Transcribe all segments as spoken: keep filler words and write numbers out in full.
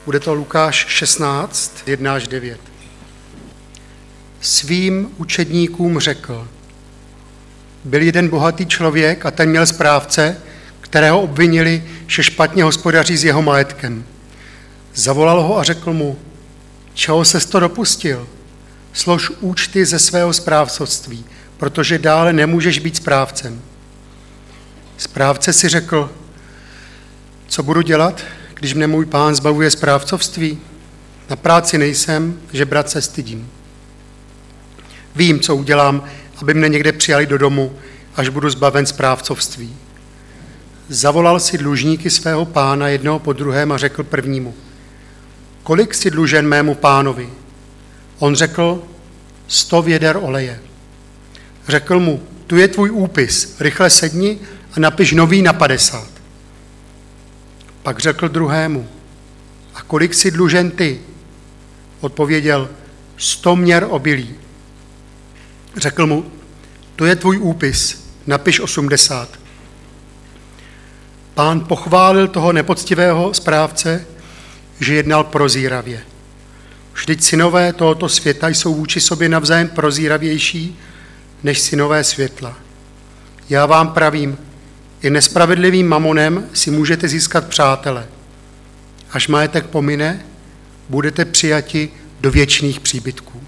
Bude to Lukáš šestnáct, jedna až devět. Svým učedníkům řekl: Byl jeden bohatý člověk a ten měl správce, kterého obvinili, že špatně hospodaří s jeho majetkem. Zavolal ho a řekl mu: Čeho ses to dopustil? Slož účty ze svého správcovství, protože dále nemůžeš být správcem. Správce si řekl: Co budu dělat, když mne můj pán zbavuje správcovství? Na práci nejsem, že brat se stydím. Vím, co udělám, aby mne někde přijali do domu, až budu zbaven správcovství. Zavolal si dlužníky svého pána jednoho po druhém a řekl prvnímu: Kolik si dlužen mému pánovi? On řekl: sto věder oleje. Řekl mu: Tu je tvůj úpis, rychle sedni a napiš nový na padesát. Pak řekl druhému: A kolik si dlužen ty? Odpověděl: sto měr obilí. Řekl mu: To je tvůj úpis, napiš osmdesát. Pán pochválil toho nepoctivého správce, že jednal prozíravě. Vždyť synové tohoto světa jsou vůči sobě navzájem prozíravější než synové světla. Já vám pravím, i nespravedlivým mamonem si můžete získat přátele. Až majetek pomine, budete přijati do věčných příbytků.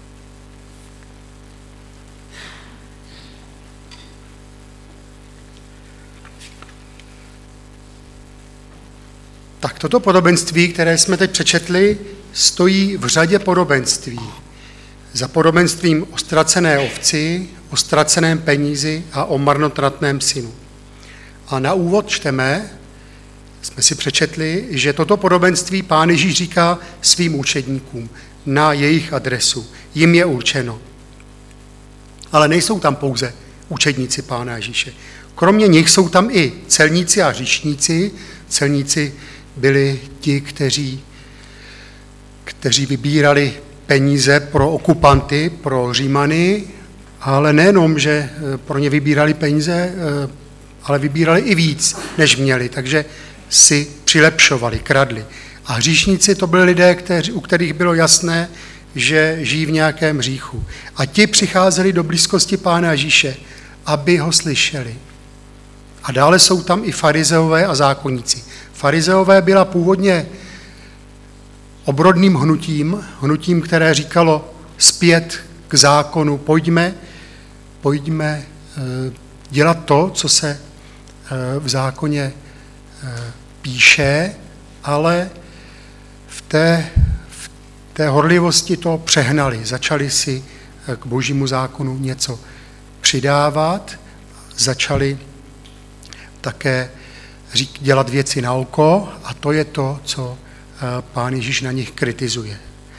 Tak toto podobenství, které jsme teď přečetli, stojí v řadě podobenství. Za podobenstvím o ztracené ovci, o ztraceném penízi a o marnotratném synu. A na úvod čteme, jsme si přečetli, že toto podobenství Pán Ježíš říká svým učedníkům na jejich adresu. Jim je určeno. Ale nejsou tam pouze učedníci Pána Ježíše. Kromě nich jsou tam i celníci a hříšníci. Celníci byli ti, kteří, kteří vybírali peníze pro okupanty, pro Římany, ale nejenom, že pro ně vybírali peníze, ale vybírali i víc, než měli, takže si přilepšovali, kradli. A hříšníci to byli lidé, kteří, u kterých bylo jasné, že žijí v nějakém hříchu. A ti přicházeli do blízkosti Pána Ježíše, aby ho slyšeli. A dále jsou tam i farizeové a zákonníci. Farizeové byla původně obrodným hnutím, hnutím, které říkalo zpět k zákonu, pojďme, pojďme dělat to, co se v zákoně píše, ale v té, v té horlivosti to přehnali. Začali si k božímu zákonu něco přidávat, začali také dělat věci na oko a to je to, co Pán Ježíš na nich kritizuje.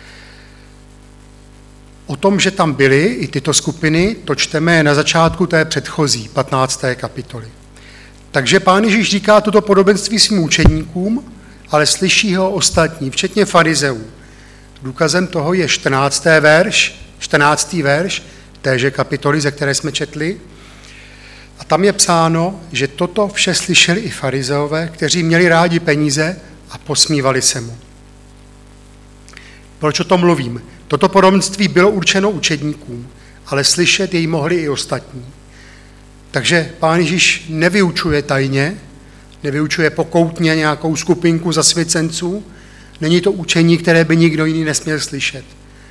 O tom, že tam byly i tyto skupiny, to čteme na začátku té předchozí patnácté kapitoly. Takže Pán Ježíš říká toto podobenství svým učeníkům, ale slyší ho ostatní, včetně farizeů. Důkazem toho je čtrnáctý verš, čtrnáctý verš téže kapitoly, ze které jsme četli. A tam je psáno, že toto vše slyšeli i farizeové, kteří měli rádi peníze a posmívali se mu. Proč o tom mluvím? Toto podobenství bylo určeno učedníkům, ale slyšet jej mohli i ostatní. Takže Pán Ježíš nevyučuje tajně, nevyučuje pokoutně nějakou skupinku zasvěcenců, není to učení, které by nikdo jiný nesměl slyšet.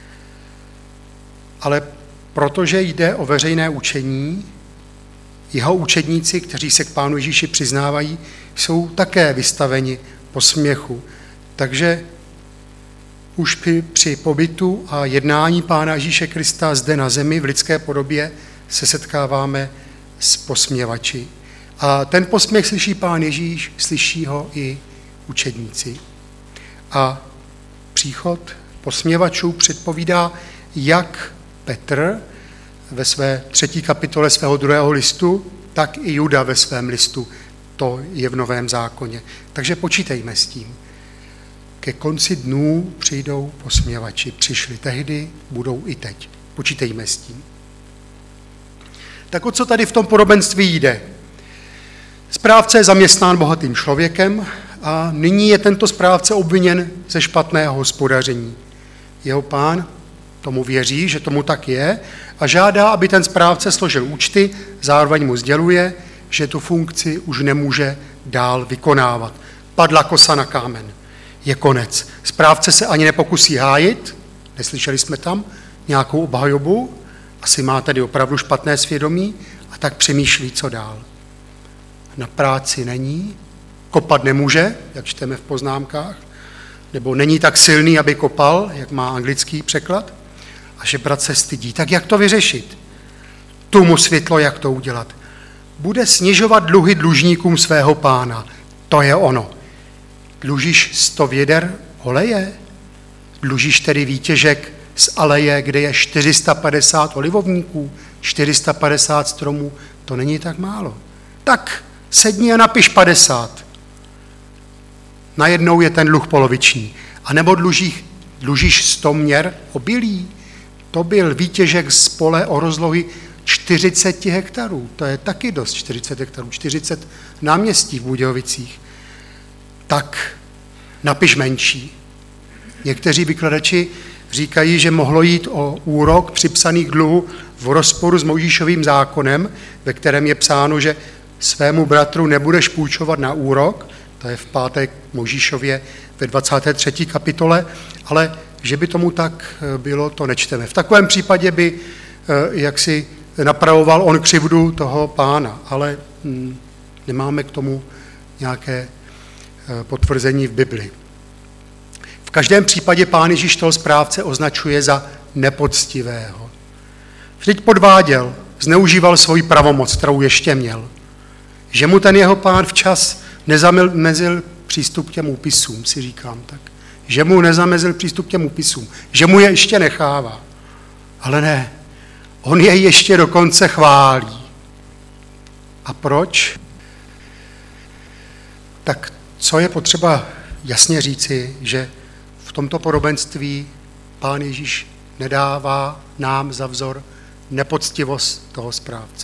Ale protože jde o veřejné učení, jeho učedníci, kteří se k Pánu Ježíši přiznávají, jsou také vystaveni posměchu. Takže už při, při pobytu a jednání Pána Ježíše Krista zde na zemi v lidské podobě se setkáváme s posměvači. A ten posměch slyší Pán Ježíš, slyší ho i učedníci. A příchod posměvačů předpovídá, jak Petr ve své třetí kapitole svého druhého listu, tak i Juda ve svém listu. To je v Novém zákoně. Takže počítejme s tím. Ke konci dnů přijdou posměvači. Přišli tehdy, budou i teď. Počítejme s tím. Tak o co tady v tom podobenství jde? Správce je zaměstnán bohatým člověkem a nyní je tento správce obviněn ze špatného hospodaření. Jeho pán tomu věří, že tomu tak je a žádá, aby ten správce složil účty, zároveň mu sděluje, že tu funkci už nemůže dál vykonávat. Padla kosa na kámen. Je konec. Správce se ani nepokusí hájit, neslyšeli jsme tam nějakou obhajobu, asi má tedy opravdu špatné svědomí a tak přemýšlí, co dál. Na práci není, kopat nemůže, jak čteme v poznámkách, nebo není tak silný, aby kopal, jak má anglický překlad, a že brat se stydí. Tak jak to vyřešit? Tu mu světlo, jak to udělat. Bude snižovat dluhy dlužníkům svého pána. To je ono. Dlužíš sto věder oleje? Dlužíš tedy výtěžek z aleje, kde je čtyři sta padesát olivovníků, čtyři sta padesát stromů? To není tak málo. Tak sedni a napiš padesát. Najednou je ten dluh poloviční. A nebo dlužíš, dlužíš sto měr obilí? To byl výtěžek z pole o rozlohy čtyřicet hektarů. To je taky dost, čtyřicet hektarů, čtyřicet náměstí v Budějovicích. Tak napiš menší. Někteří vykladači říkají, že mohlo jít o úrok připsaných dluhů v rozporu s Mojžíšovým zákonem, ve kterém je psáno, že svému bratru nebudeš půjčovat na úrok, to je v páté Mojžíšově ve dvacáté třetí kapitole, ale že by tomu tak bylo, to nečteme. V takovém případě by jaksi napravoval on křivdu toho pána, ale hm, nemáme k tomu nějaké potvrzení v Bibli. V každém případě pán Ježíš toho správce označuje za nepoctivého. Vždyť podváděl, zneužíval svoji pravomoc, kterou ještě měl. Že mu ten jeho pán včas nezamezil přístup k těm úpisům, si říkám tak. Že mu nezamezil přístup k těm úpisům, že mu je ještě nechává. Ale ne, on je ještě dokonce chválí. A proč? Tak co je potřeba jasně říci, že v tomto podobenství pán Ježíš nedává nám za vzor nepoctivost toho správce.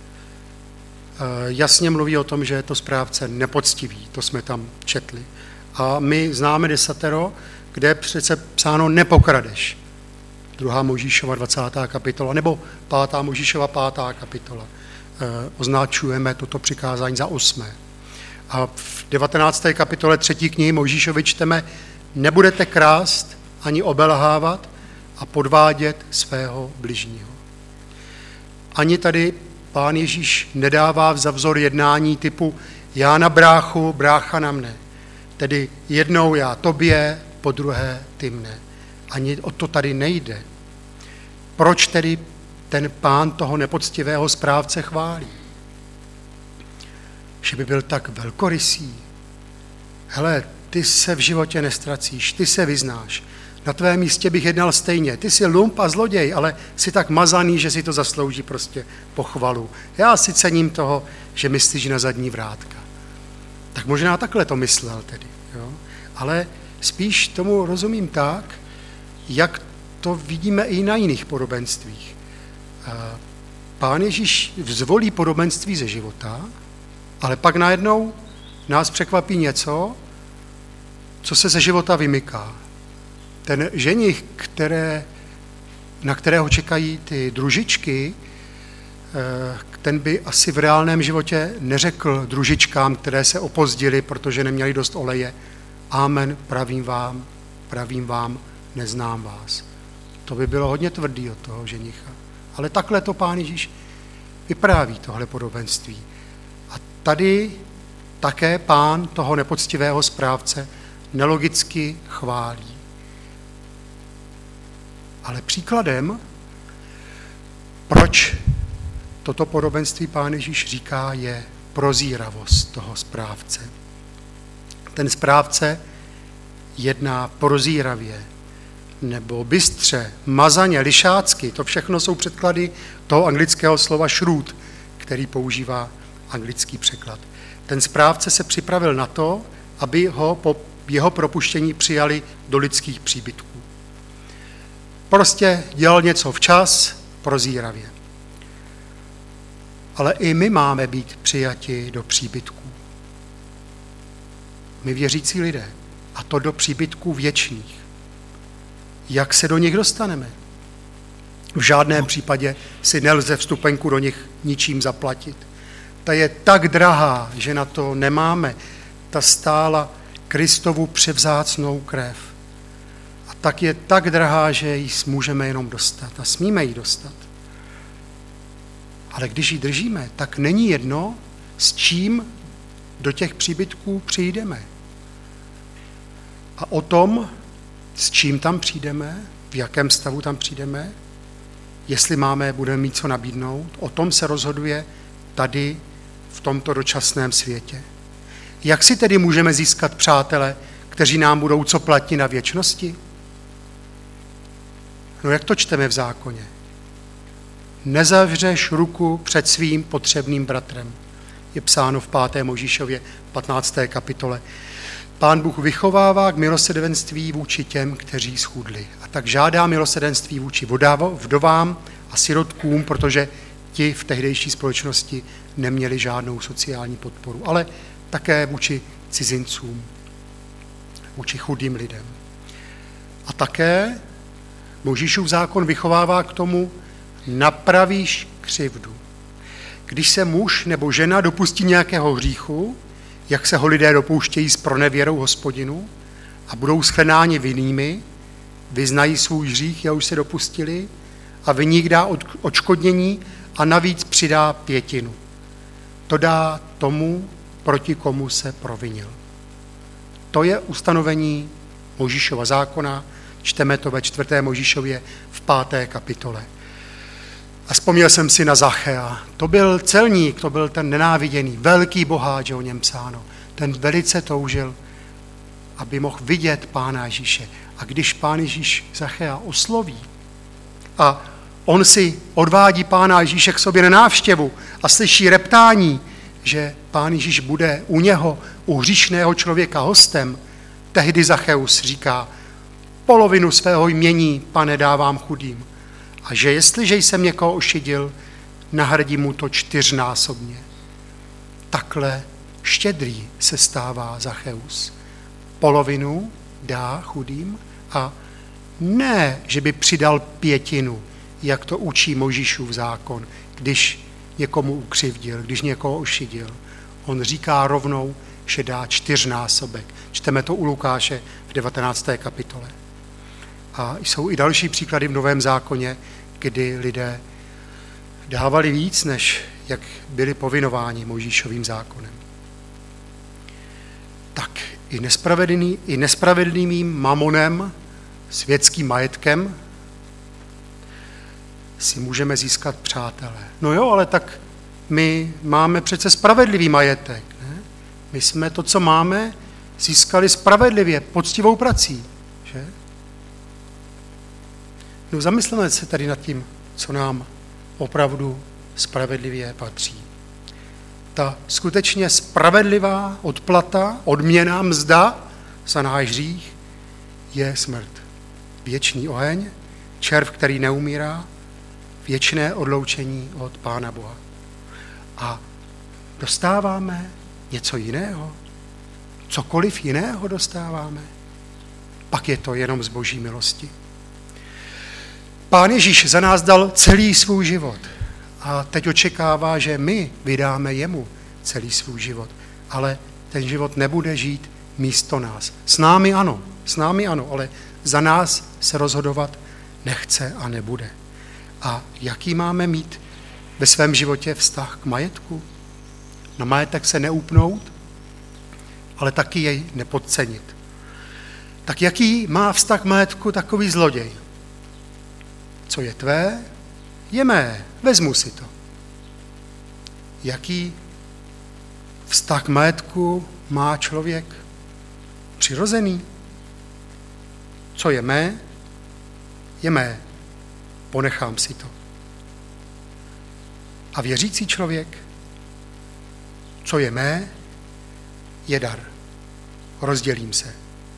Jasně mluví o tom, že je to správce nepoctivý, to jsme tam četli. A my známe desatero, kde je přece psáno nepokradeš. Druhá Mojžíšova dvacátá kapitola, nebo pátá Mojžíšova pátá kapitola. E, označujeme toto přikázání za osmé. A v devatenácté kapitole třetí knihy Mojžíšovi čteme, nebudete krást ani obelhávat a podvádět svého bližního. Ani tady pán Ježíš nedává za vzor jednání typu já na bráchu, brácha na mne. Tedy jednou já tobě, po druhé ty mne. Ani o to tady nejde. Proč tedy ten pán toho nepoctivého správce chválí? Že by byl tak velkorysý. Hele, ty se v životě nestracíš, ty se vyznáš. Na tvém místě bych jednal stejně. Ty jsi lump a zloděj, ale jsi tak mazaný, že si to zaslouží prostě pochvalu. Já si cením toho, že myslíš na zadní vrátka. Tak možná takhle to myslel tedy. Jo? Ale spíš tomu rozumím tak, jak to vidíme i na jiných podobenstvích. Pán Ježíš zvolí podobenství ze života, ale pak najednou nás překvapí něco, co se ze života vymyká. Ten ženich, které, na kterého čekají ty družičky, ten by asi v reálném životě neřekl družičkám, které se opozdily, protože neměli dost oleje. Amen, pravím vám, pravím vám, neznám vás. To by bylo hodně tvrdý od toho ženicha. Ale takhle to pán Ježíš vypráví tohle podobenství. A tady také pán toho nepoctivého správce nelogicky chválí. Ale příkladem, proč toto podobenství pán Ježíš říká, je prozíravost toho správce. Ten správce jedná prozíravě, nebo bystře, mazaně, lišácky. To všechno jsou překlady toho anglického slova shrewd, který používá anglický překlad. Ten správce se připravil na to, aby ho po jeho propuštění přijali do lidských příbytků. Prostě dělal něco včas, prozíravě. Ale i my máme být přijati do příbytků. my věřící lidé, a to do příbytků věčných. Jak se do nich dostaneme? V žádném případě si nelze vstupenku do nich ničím zaplatit. Ta je tak drahá, že na to nemáme. Ta stála Kristovu převzácnou krev. A tak je tak drahá, že ji můžeme jenom dostat. A smíme ji dostat. Ale když ji držíme, tak není jedno, s čím do těch příbytků přijdeme. A o tom, s čím tam přijdeme, v jakém stavu tam přijdeme, jestli máme, budeme mít co nabídnout, o tom se rozhoduje tady v tomto dočasném světě. Jak si tedy můžeme získat přátele, kteří nám budou co platit na věčnosti? No jak to čteme v zákoně? Nezavřeš ruku před svým potřebným bratrem. Je psáno v páté Mojžíšově patnácté kapitole. Pán Bůh vychovává k milosrdenství vůči těm, kteří schudli. A tak žádá milosrdenství vůči vdovám a sirotkům, protože ti v tehdejší společnosti neměli žádnou sociální podporu, ale také vůči cizincům, vůči chudým lidem. A také Mojžíšův zákon vychovává k tomu, napravíš křivdu. Když se muž nebo žena dopustí nějakého hříchu, jak se ho lidé dopouštějí s pronevěrou Hospodinu a budou shledáni vinnými, vyznají svůj hřích, jehož se dopustili, a viník dá odškodnění a navíc přidá pětinu. To dá tomu, proti komu se provinil. To je ustanovení Mojžíšova zákona, čteme to ve čtvrté Mojžíšově v páté kapitole. A vzpomněl jsem si na Zachea. To byl celník, to byl ten nenáviděný, velký boháč, o něm psáno. Ten velice toužil, aby mohl vidět Pána Ježíše. A když Pán Ježíš Zachea osloví a on si odvádí Pána Ježíše k sobě na návštěvu a slyší reptání, že Pán Ježíš bude u něho, u hříšného člověka hostem, tehdy Zacheus říká, polovinu svého jmění, Pane, dávám chudým. A že jestliže jsem někoho ošidil, nahradí mu to čtyřnásobně. Takhle štědrý se stává Zacheus. Polovinu dá chudým a ne, že by přidal pětinu, jak to učí Mojžíšův zákon, když někomu ukřivdil, když někoho ošidil. On říká rovnou, že dá čtyřnásobek. Čteme to u Lukáše v devatenácté kapitole. A jsou i další příklady v Novém zákoně, kdy lidé dávali víc, než jak byli povinováni Mojžíšovým zákonem. Tak i nespravedlný, i nespravedlivým mamonem, světským majetkem, si můžeme získat přátele. No jo, ale tak my máme přece spravedlivý majetek. Ne? My jsme to, co máme, získali spravedlivě, poctivou prací. Že? No zamysleme se tady nad tím, co nám opravdu spravedlivě patří. Ta skutečně spravedlivá odplata, odměna, mzda za náš hřích je smrt. Věčný oheň, červ, který neumírá, věčné odloučení od Pána Boha. A dostáváme něco jiného? Cokoliv jiného dostáváme? Pak je to jenom z Boží milosti. Pán Ježíš za nás dal celý svůj život a teď očekává, že my vydáme jemu celý svůj život, ale ten život nebude žít místo nás. S námi ano, s námi ano, ale za nás se rozhodovat nechce a nebude. A jaký máme mít ve svém životě vztah k majetku? Na majetek se neupnout, ale taky jej nepodcenit. Tak jaký má vztah k majetku takový zloděj? Co je tvé, je mé, vezmu si to. Jaký vztah k majetku má člověk? Přirozený. Co je mé, je mé, ponechám si to. A věřící člověk? Co je mé, je dar. Rozdělím se.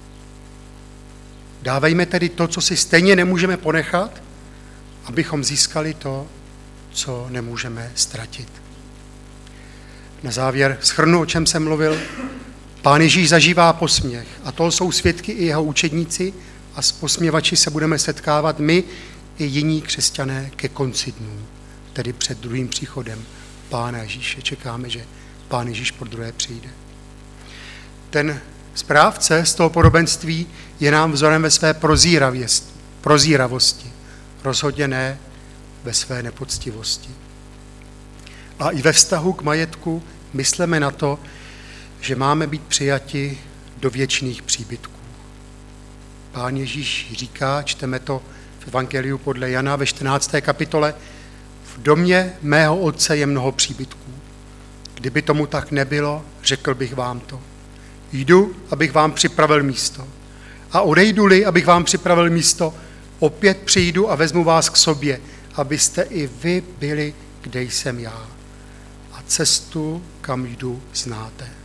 Dávejme tedy to, co si stejně nemůžeme ponechat, abychom získali to, co nemůžeme ztratit. Na závěr shrnu, o čem jsem mluvil. Pán Ježíš zažívá posměch a toho jsou svědky i jeho učedníci a s posměvači se budeme setkávat my i jiní křesťané ke konci dnů, tedy před druhým příchodem Pána Ježíše. Čekáme, že Pán Ježíš po druhé přijde. Ten správce z toho podobenství je nám vzorem ve své prozíravosti, rozhodně ne ve své nepoctivosti. A i ve vztahu k majetku myslíme na to, že máme být přijati do věčných příbytků. Pán Ježíš říká, čteme to v Evangeliu podle Jana ve čtrnácté kapitole, v domě mého otce je mnoho příbytků. Kdyby tomu tak nebylo, řekl bych vám to. Jdu, abych vám připravil místo. A odejdu-li, abych vám připravil místo, opět přijdu a vezmu vás k sobě, abyste i vy byli, kde jsem já. A cestu, kam jdu, znáte.